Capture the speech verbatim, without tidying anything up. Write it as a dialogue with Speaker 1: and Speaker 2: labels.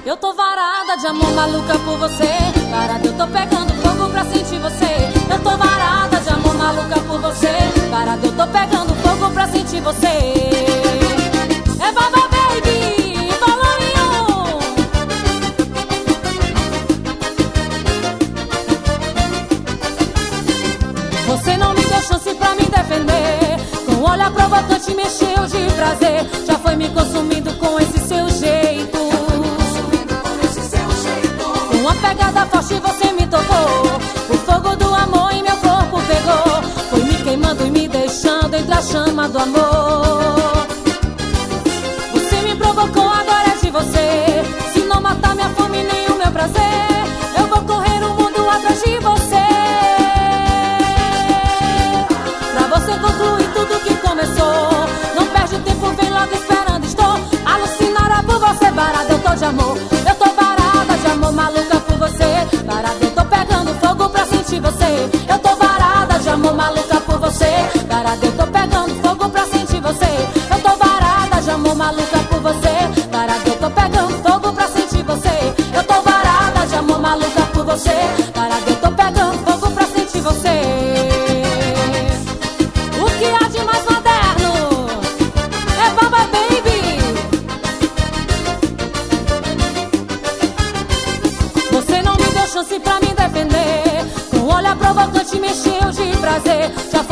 Speaker 1: Eu tô varada de amor, maluca por você. Parada, eu tô pegando fogo pra sentir você. Eu tô varada de amor, maluca por você. Parada, eu tô pegando fogo pra sentir você. É Baba Baby, volume um. Você não me deu chance pra me defender. Com um olhar provocante me encheu de prazer. Já foi me consumindo com esse seu jeito. Uma pegada forte você me tocou. O fogo do amor em meu corpo pegou. Foi me queimando e me deixando entre a chama do amor. Você me provocou, agora é de você. Se não matar minha fome nem o meu prazer, eu vou correr o mundo atrás de você. Pra você concluir tudo que começou. Não perde tempo, vem logo esperando, estou alucinada por você. Parada, eu tô de amor. Eu tô varada de amor, maluca por você. Parada, eu tô pegando fogo pra sentir você. Eu tô varada de amor, maluca por você. Parada, eu tô pegando fogo pra sentir você. Eu tô varada de amor, maluca por você. Parada, eu tô pegando fogo pra sentir você. Eu tô varada de amor, maluca por você. Parada, eu tô pegando fogo pra sentir você. O que há de mais moderno é Baba Baby. Você não me deu chance pra me defender. Com um olhar provocante me encheu de prazer. Já